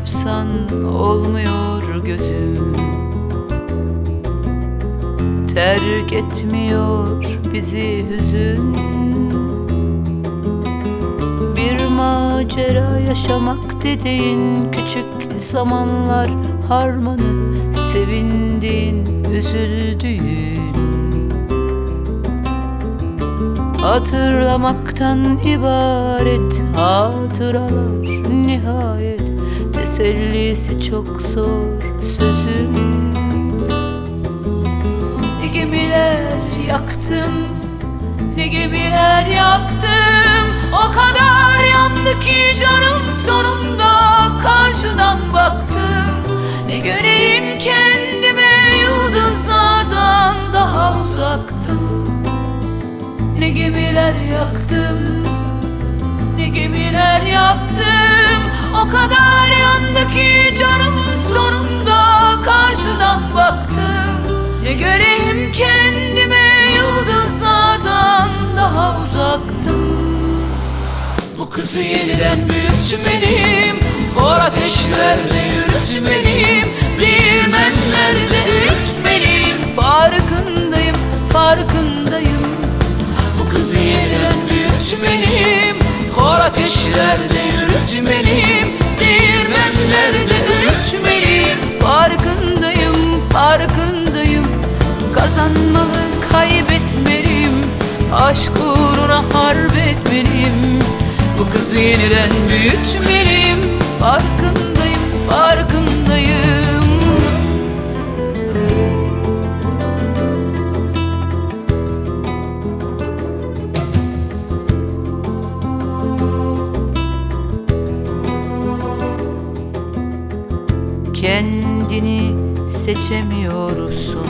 yapsan olmuyor gözüm. Terk etmiyor bizi hüzün. Bir macera yaşamak dediğin küçük zamanlar harmanı, sevindiğin, üzüldüğün. Hatırlamaktan ibaret hatıralar nihayet, tesellisi çok zor sözün. Ne gemiler yaktım, ne gemiler yaktım. O kadar yandı ki canım, sonunda karşıdan baktım. Ne göreyim kendime yıldızlardan daha uzaktım. Ne gemiler yaktım, ne gemiler yaktım. O kadar yandı ki canım, sonunda karşıdan baktım. Ne göreyim kendime yıldızlardan daha uzaktım. Bu kızı yeniden büyütmeliyim, hor ateşlerde yürütmeliyim, değirmenlerde öğütmeliyim. Farkındayım, farkındayım. Bu kızı yeniden büyütmeliyim, hor ateşlerde yürütmeliyim, değirmenlerde öğütmeliyim. Farkındayım, farkındayım. Kazanmalı, kaybetmeliyim, aşk uğruna harp etmeliyim. Bu kızı yeniden büyütmeliyim. Farkındayım, farkındayım. Kendini seçemiyorsun,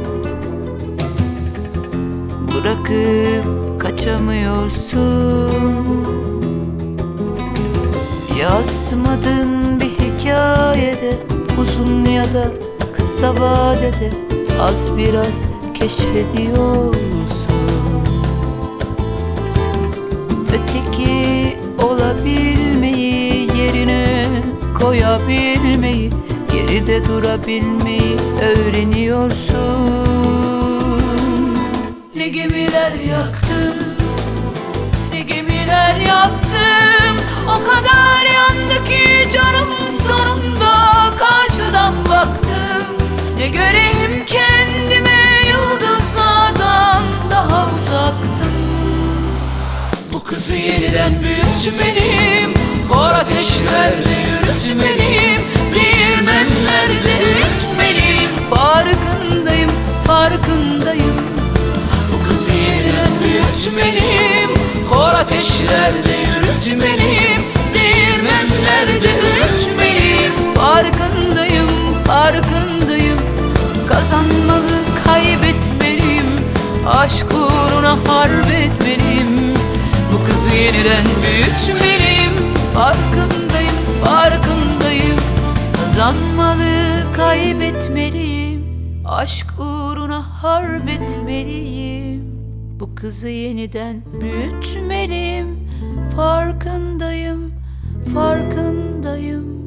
bırakıp kaçamıyorsun. Yazmadığın bir hikayede, uzun ya da kısa vadede az biraz keşfediyorsun. Öteki olabilmeyi, yerine koyabilmeyi, geride durabilmeyi öğreniyorsun. Ne gemiler yaktım, ne gemiler yaktım. O kadar yandı ki canım, sonunda karşıdan baktım. Ne göreyim kendime yıldızlardan daha uzaktım. Bu kızı yeniden büyütmeliyim, hor ateşlerde yürütmeliyim, değirmenlerde öğütmeliyim. Farkındayım, farkındayım. Bu kızı yeniden büyütmeliyim, hor ateşlerde yürütmeliyim, değirmenlerde öğütmeliyim. Farkındayım, farkındayım. Kazanmalı, kaybetmeliyim, aşk uğruna harp etmeliyim. Bu kızı yeniden büyütmeliyim. Farkındayım, farkındayım. Kazanmalı, kaybetmeliyim, aşk uğruna harp etmeliyim. Bu kızı yeniden büyütmeliyim. Farkındayım, farkındayım.